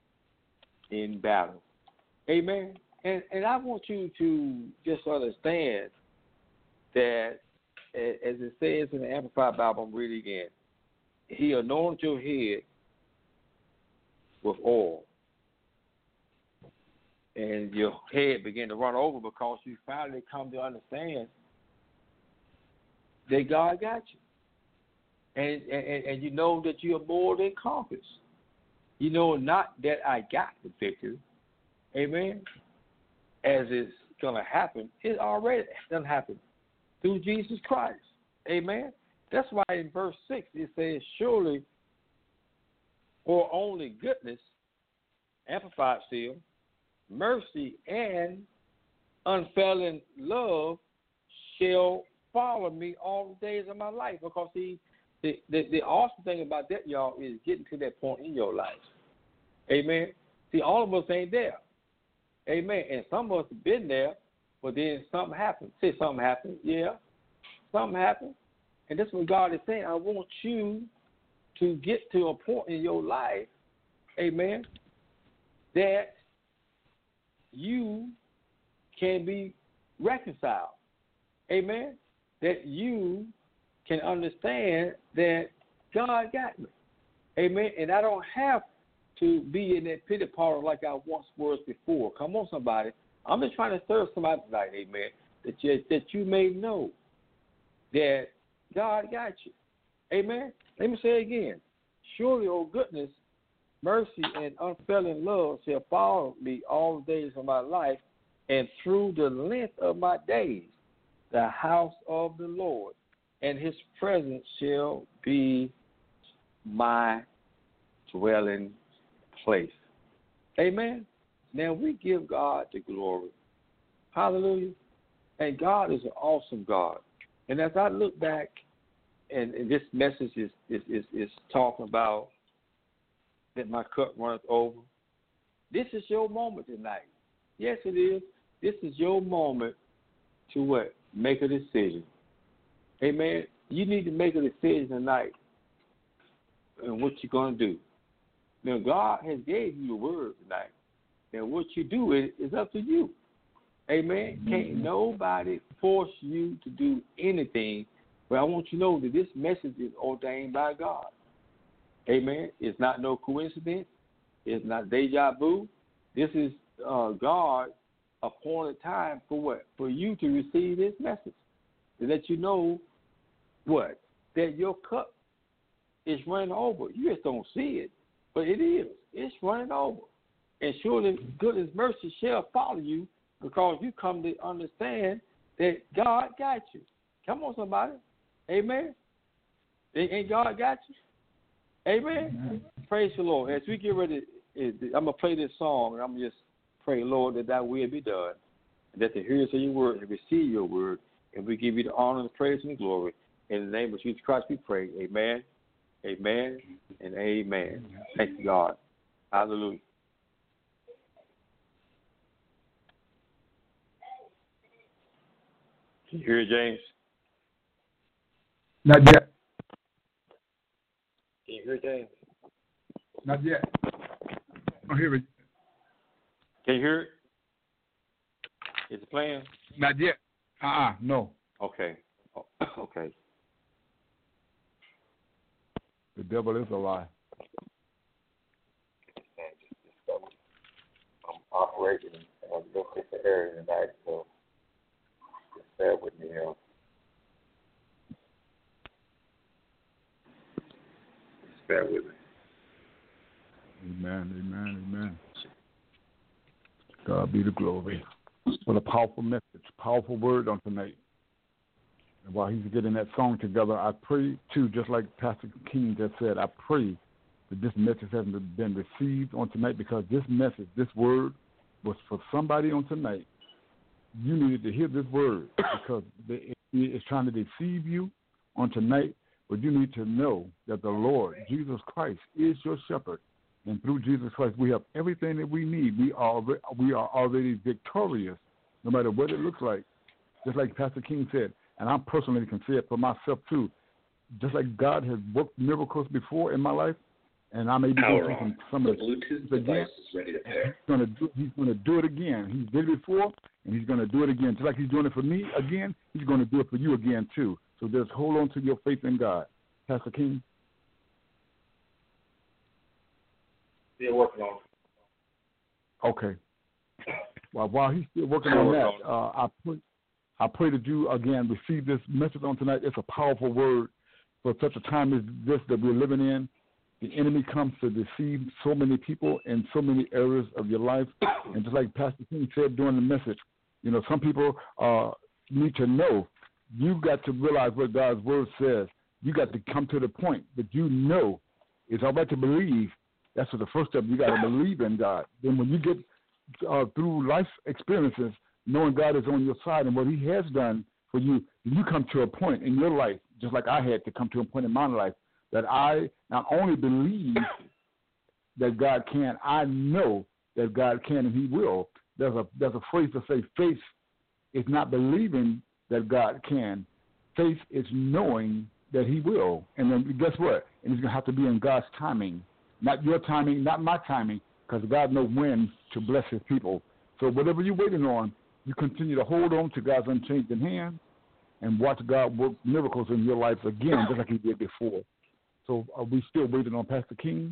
in battle. Amen. And and I want you to just understand that as it says in the Amplified Bible, I'm reading again, he anointed your head with oil. And your head began to run over because you finally come to understand that God got you. And, and, and you know that you are more than conquerors. You know not that I got the victory. Amen. As it's going to happen, it already done happened through Jesus Christ. Amen. That's why in verse six it says, surely or only goodness, amplified still, mercy and unfailing love shall follow me all the days of my life. Because see, the, the, the awesome thing about that, y'all, is getting to that point in your life. Amen. See, all of us ain't there. Amen. And some of us have been there, but then something happened. Say something happened. Yeah. Something happened. And that's what God is saying. I want you to get to a point in your life, amen, that you can be reconciled. Amen. That you can understand that God got me. Amen. And I don't have to be in that pity party like I once was before. Come on, somebody. I'm just trying to serve somebody tonight, amen, that you, that you may know that God got you. Amen. Let me say it again. Surely, oh goodness, mercy, and unfailing love shall follow me all the days of my life, and through the length of my days, the house of the Lord, and his presence shall be my dwelling place. Amen. Now we give God the glory. Hallelujah. And God is an awesome God. And as I look back, and, and this message is, is, is, is talking about that my cup runneth over, this is your moment tonight. Yes, it is. This is your moment to what? Make a decision. Amen. You need to make a decision tonight on what you're going to do. Now, God has gave you a word tonight. Now, what you do is, is up to you. Amen. Can't nobody force you to do anything. But I want you to know that this message is ordained by God. Amen. It's not no coincidence. It's not deja vu. This is uh, God's appointed time for what? For you to receive this message. To let you know what? That your cup is running over. You just don't see it, but it is. It's running over. And surely goodness mercy shall follow you, because you come to understand that God got you. Come on, somebody. Amen. Ain't God got you? Amen. Amen. Praise the Lord. As we get ready, I'm going to play this song, and I'm going to just pray, Lord, that thy will be done, and that the hearers of your word and receive your word, and we give you the honor, the praise, and the glory. In the name of Jesus Christ we pray. Amen, amen, and amen. Thank you, God. Hallelujah. Can you hear it, James? Not yet. Can you hear it, James? Not yet. I hear it. Can you hear it? Is it playing? Not yet. Uh-uh, no. Okay. Oh, okay. The devil is a lie. I'm operating in a little different area tonight, so just bear with me here. Just bear with me. Amen, amen, amen. God be the glory. What a powerful message, powerful word on tonight. And while he's getting that song together, I pray, too, just like Pastor King just said, I pray that this message hasn't been received on tonight, because this message, this word, was for somebody on tonight. You needed to hear this word, because it's trying to deceive you on tonight, but you need to know that the Lord, Jesus Christ, is your shepherd. And through Jesus Christ, we have everything that we need. We are we are already victorious, no matter what it looks like. Just like Pastor King said, and I personally can say it for myself too. Just like God has worked miracles before in my life, and I may be going through some, some of the Bluetooth device is ready to pair. He's going to do. He's going to do it again. He's did it before, and he's going to do it again. Just like he's doing it for me again, he's going to do it for you again too. So just hold on to your faith in God, Pastor King. Still working on it. Okay. Well, while he's still working on that, uh, I pray, I pray that you, again, receive this message on tonight. It's a powerful word for such a time as this that we're living in. The enemy comes to deceive so many people in so many areas of your life. And just like Pastor King said during the message, you know, some people uh, need to know. You got to realize what God's word says. You got to come to the point that you know it's all right to believe. That's the first step. You got to believe in God. Then when you get uh, through life experiences, knowing God is on your side and what he has done for you. You come to a point in your life, just like I had to come to a point in my life, that I not only believe that God can, I know that God can and He will. There's a there's a phrase to say faith is not believing that God can. Faith is knowing that He will. And then guess what? And it's going to have to be in God's timing, not your timing, not my timing, because God knows when to bless His people. So whatever you're waiting on, you continue to hold on to God's unchanging hand and watch God work miracles in your life again, just like He did before. So are we still waiting on Pastor King?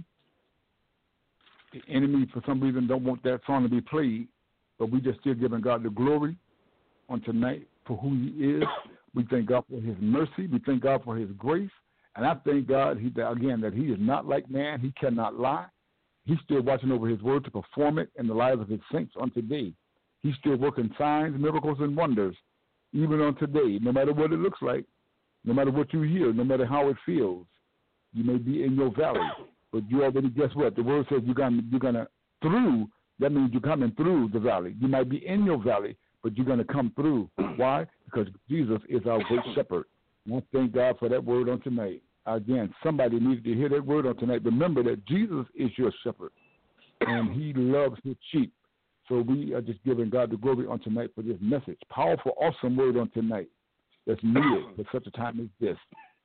The enemy, for some reason, don't want that song to be played, but we just still giving God the glory on tonight for who He is. We thank God for His mercy. We thank God for His grace. And I thank God, he, again, that He is not like man. He cannot lie. He's still watching over His word to perform it in the lives of His saints on today. He's still working signs, miracles, and wonders, even on today, no matter what it looks like, no matter what you hear, no matter how it feels. You may be in your valley, but you already, guess what? The word says you're going you're gonna through. That means you're coming through the valley. You might be in your valley, but you're going to come through. Why? Because Jesus is our great shepherd. And I thank God for that word on tonight. Again, somebody needs to hear that word on tonight. Remember that Jesus is your shepherd, and He loves His sheep. So we are just giving God the glory on tonight for this message. Powerful, awesome word on tonight that's needed for such a time as this.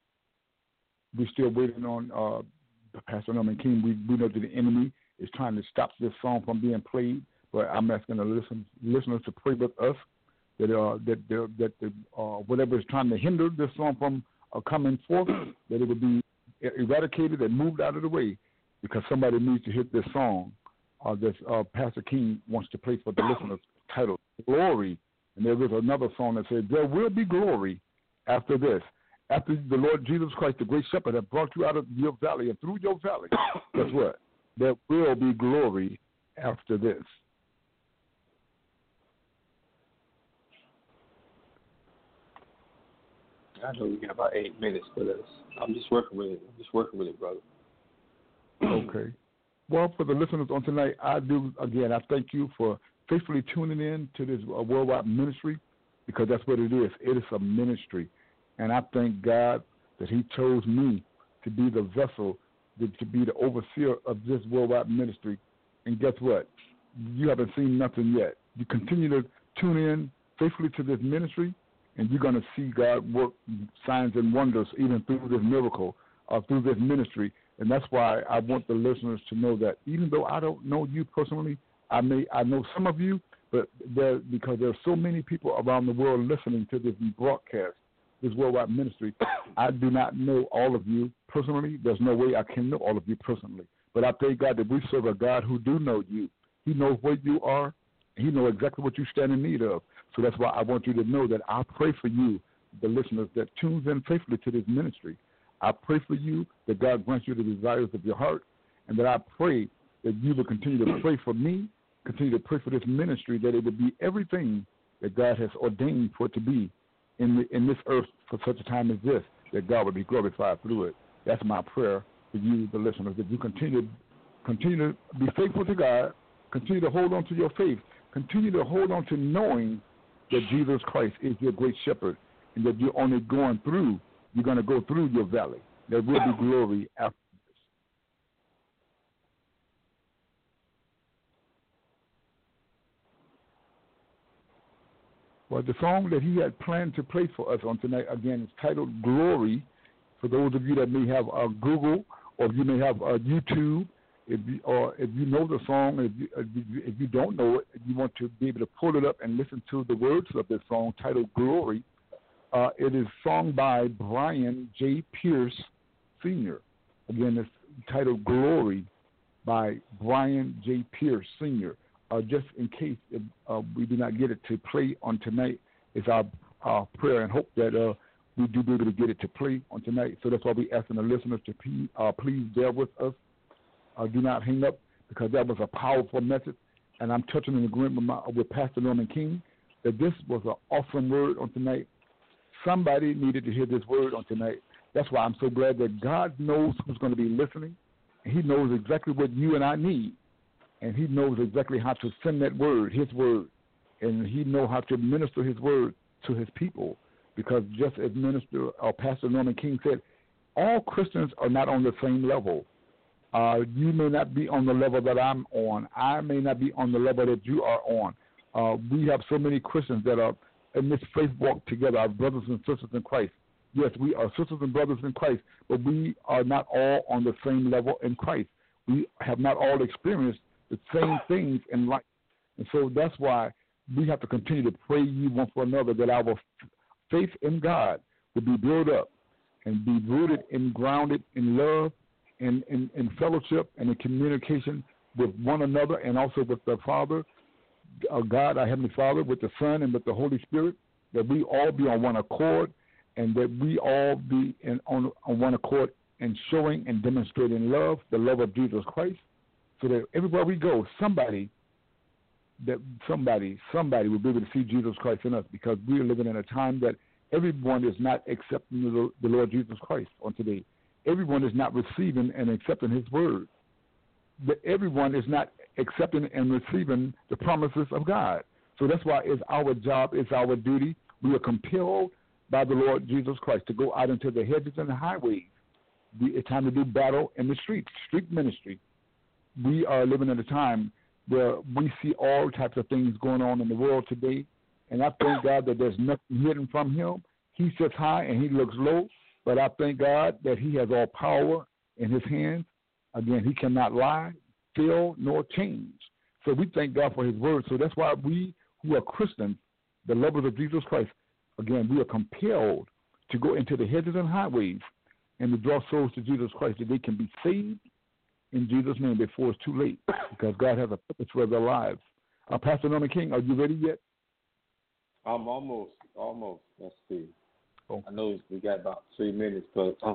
We're still waiting on uh, Pastor Norman King. We, we know that the enemy is trying to stop this song from being played, but I'm asking the listen, listeners to pray with us that uh, that that the, uh, whatever is trying to hinder this song from uh, coming forth, that it would be eradicated and moved out of the way, because somebody needs to hit this song uh, that uh, Pastor King wants to play for the listeners, titled Glory. And there is another song that says, there will be glory after this. After the Lord Jesus Christ, the great shepherd, has brought you out of your valley and through your valley, guess what? There will be glory after this. I know we got about eight minutes for this. I'm just working with it. I'm just working with it, brother. Okay. Well, for the listeners on tonight, I do, again, I thank you for faithfully tuning in to this uh, worldwide ministry, because that's what it is. It is a ministry. And I thank God that He chose me to be the vessel, to, to be the overseer of this worldwide ministry. And guess what? You haven't seen nothing yet. You continue to tune in faithfully to this ministry, and you're going to see God work signs and wonders even through this miracle, uh, through this ministry. And that's why I want the listeners to know that even though I don't know you personally, I may I know some of you, but there, because there are so many people around the world listening to this broadcast, this worldwide ministry, I do not know all of you personally. There's no way I can know all of you personally. But I thank God that we serve a God who do know you. He knows where you are. He knows exactly what you stand in need of. So that's why I want you to know that I pray for you, the listeners that tunes in faithfully to this ministry. I pray for you that God grants you the desires of your heart, and that I pray that you will continue to pray for me, continue to pray for this ministry, that it will be everything that God has ordained for it to be in the, in this earth for such a time as this, that God will be glorified through it. That's my prayer for you, the listeners, that you continue, continue to be faithful to God, continue to hold on to your faith, continue to hold on to knowing that Jesus Christ is your great shepherd, and that you're only going through, you're going to go through your valley. There will be glory after this. Well, the song that he had planned to play for us on tonight, again, is titled Glory. For those of you that may have uh, Google, or if you may have uh, YouTube, if you, or if you know the song, if you, if you, if you don't know it, if you want to be able to pull it up and listen to the words of this song titled Glory, uh, it is sung by Brian J. Pierce, Senior Again, it's titled Glory by Brian J. Pierce, Senior Uh, just in case if, uh, we do not get it to play on tonight, it's our, our prayer and hope that uh, we do be able to get it to play on tonight. So that's why we're asking the listeners to please, uh, please bear with us. Uh, do not hang up, because that was a powerful message. And I'm touching in agreement with, my, with Pastor Norman King that this was an awesome word on tonight. Somebody needed to hear this word on tonight. That's why I'm so glad that God knows who's going to be listening. And He knows exactly what you and I need. And He knows exactly how to send that word, His word. And He knows how to minister His word to His people. because just as Minister or Pastor Norman King said, all Christians are not on the same level. Uh, you may not be on the level that I'm on. I may not be on the level that you are on. Uh, we have so many Christians that are in this faith walk together, our brothers and sisters in Christ. Yes, we are sisters and brothers in Christ, but we are not all on the same level in Christ. We have not all experienced the same things in life. And so that's why we have to continue to pray ye one for another, that our faith in God will be built up and be rooted and grounded in love and in, in fellowship and in communication with one another and also with the Father, uh, God, our Heavenly Father, with the Son and with the Holy Spirit, that we all be on one accord and that we all be in, on, on one accord and showing and demonstrating love, the love of Jesus Christ, so that everywhere we go, somebody, that somebody, somebody will be able to see Jesus Christ in us, because we are living in a time that everyone is not accepting the, the Lord Jesus Christ on today. Everyone is not receiving and accepting his word. That everyone is not accepting and receiving the promises of God. So that's why it's our job, it's our duty. We are compelled by the Lord Jesus Christ to go out into the hedges and the highways. It's time to do battle in the streets, street ministry. We are living in a time where we see all types of things going on in the world today, and I thank God that there's nothing hidden from him. He sits high and he looks low, but I thank God that he has all power in his hands. Again, he cannot lie, fail, nor change. So we thank God for his word. So that's why we who are Christians, the lovers of Jesus Christ, again, we are compelled to go into the hedges and highways and to draw souls to Jesus Christ, that they can be saved in Jesus' name before it's too late, because God has a purpose for their lives. Uh, Pastor Norman King, are you ready yet? I'm almost, almost. Let's see. Oh. I know we got about three minutes, but um,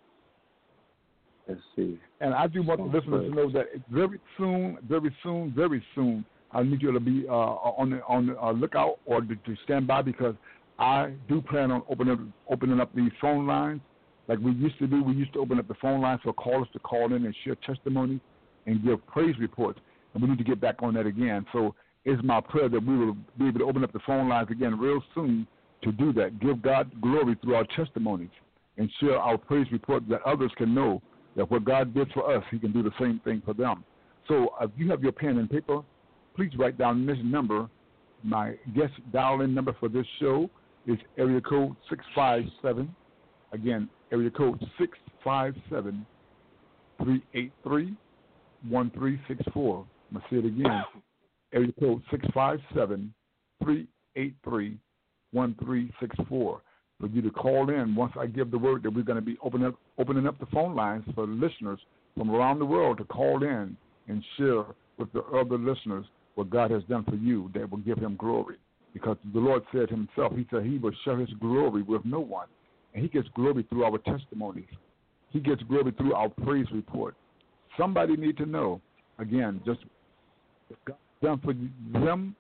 let's see. And I do want the listeners to know that very soon, very soon, very soon, I need you to be uh, on the on the uh, lookout or to, to stand by, because I do plan on opening opening up these phone lines like we used to do. We used to open up the phone lines for callers to call in and share testimony and give praise reports, and we need to get back on that again. So it's my prayer that we will be able to open up the phone lines again real soon to do that, give God glory through our testimonies and share our praise report, that others can know that what God did for us, he can do the same thing for them. So if you have your pen and paper, please write down this number. My guest dial-in number for this show is area code six five seven. Again, area code six five seven, three eight three, one three six four. I'm going to say it again. Area code six five seven, three eight three, one three six four. For you to call in once I give the word that we're going to be opening up, opening up the phone lines for listeners from around the world to call in and share with the other listeners what God has done for you that will give him glory. Because the Lord said himself, he said he will share his glory with no one. And he gets glory through our testimonies. He gets glory through our praise report. Somebody need to know, again, just what God has done for them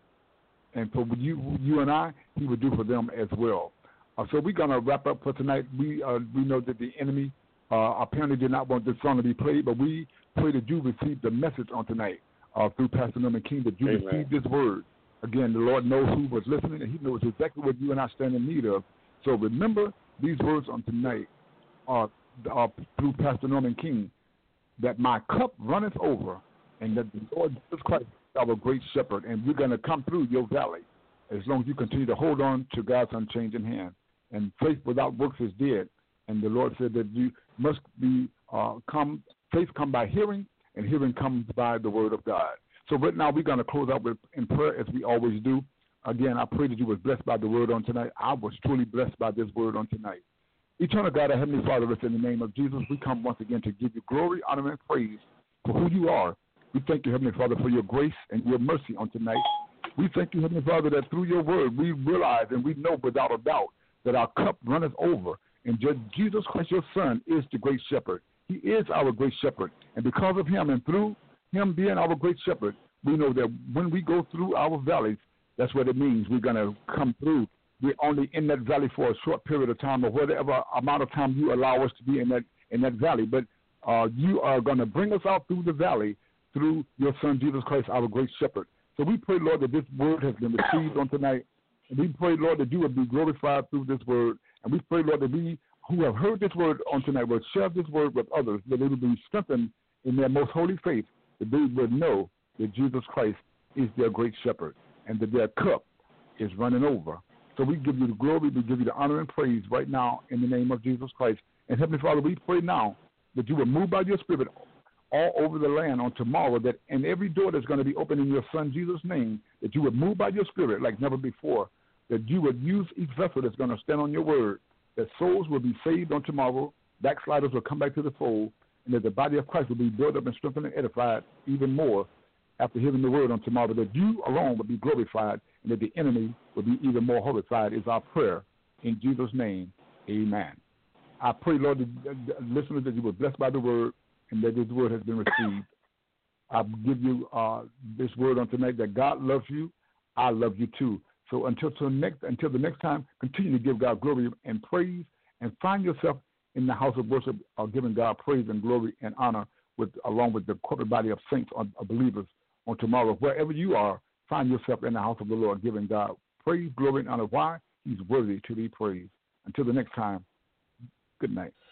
and for you, you and I, he will do for them as well. Uh, so we're going to wrap up for tonight. We uh, we know that the enemy uh, apparently did not want this song to be played, but we pray that you receive the message on tonight uh, through Pastor Norman King, that you Amen. receive this word. Again, the Lord knows who was listening, and he knows exactly what you and I stand in need of. So remember these words on tonight uh, uh, through Pastor Norman King, that my cup runneth over, and that the Lord Jesus Christ is our great shepherd, and we're going to come through your valley as long as you continue to hold on to God's unchanging hand. And faith without works is dead. And the Lord said that you must be uh, come. Faith come by hearing, and hearing comes by the word of God. So right now we're going to close out with in prayer as we always do. Again, I pray that you was blessed by the word on tonight. I was truly blessed by this word on tonight. Eternal God, our Heavenly Father, in the name of Jesus, we come once again to give you glory, honor, and praise for who you are. We thank you, Heavenly Father, for your grace and your mercy on tonight. We thank you, Heavenly Father, that through your word we realize and we know without a doubt that our cup runneth over. And Jesus Christ, your Son, is the great shepherd. He is our great shepherd. And because of him and through him being our great shepherd, we know that when we go through our valleys, that's what it means. We're going to come through. We're only in that valley for a short period of time, or whatever amount of time you allow us to be in that in that valley. But uh, you are going to bring us out through the valley through your Son, Jesus Christ, our great shepherd. So we pray, Lord, that this word has been received on tonight. And we pray, Lord, that you would be glorified through this word. And we pray, Lord, that we who have heard this word on tonight will share this word with others, that they will be strengthened in their most holy faith, that they would know that Jesus Christ is their great shepherd and that their cup is running over. So we give you the glory, we give you the honor and praise right now in the name of Jesus Christ. And Heavenly Father, we pray now that you will move by your Spirit all over the land on tomorrow, that in every door that's going to be open in your Son Jesus' name, that you would move by your Spirit like never before, that you would use each vessel that's going to stand on your word, that souls will be saved on tomorrow, backsliders will come back to the fold, and that the body of Christ will be built up and strengthened and edified even more after hearing the word on tomorrow, that you alone will be glorified and that the enemy will be even more horrified is our prayer. In Jesus' name, amen. I pray, Lord, that listeners, that you were blessed by the word and that this word has been received. I give you uh, this word on tonight that God loves you. I love you too. So until, till next, until the next time, continue to give God glory and praise, and find yourself in the house of worship, uh, giving God praise and glory and honor with, along with the corporate body of saints or, or believers on tomorrow. Wherever you are, find yourself in the house of the Lord, giving God praise, glory, and honor. Why? He's worthy to be praised. Until the next time, good night.